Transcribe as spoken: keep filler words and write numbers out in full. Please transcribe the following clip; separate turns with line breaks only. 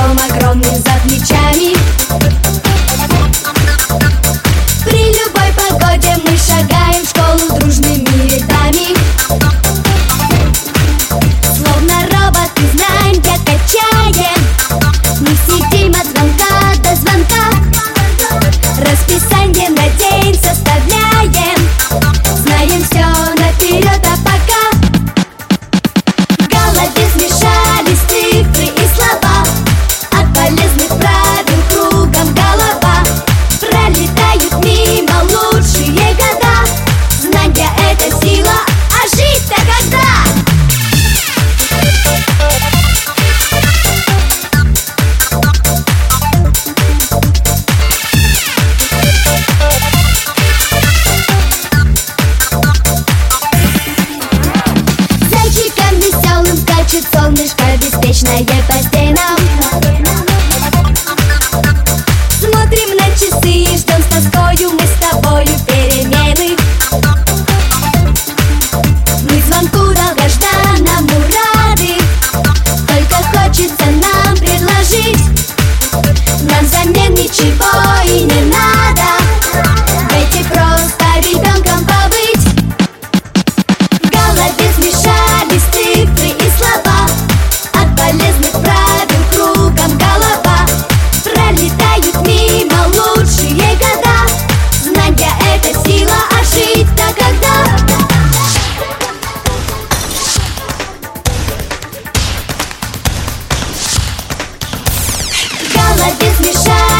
дом огромный за плечами. При любой погоде мы шагаем в школу дружными рядами. Словно роботы знания качаем, мы сидим от звонка до звонка. Расписание на день составляем, знаем все наперед, а пока в голове смешались цифры и слова. От полезных правил кругом голова. Пролетают мимо лучшие года. Знания — это сила, а жить-то когда? Зайчиком веселым скачет солнышко беспечное по стенам. Смотрим на часы и ждем с тоскою мы с тобою перемены. Мы звонку долгожданному рады, только хочется нам предложить. Нам взамен ничего и не надо, дайте просто ребенком побыть. В голове смешались цифры и слова. От полезных правил кругом голова. Пролетают мимо лучшие года. Знания — это сила, а жить-то когда? В голове смешались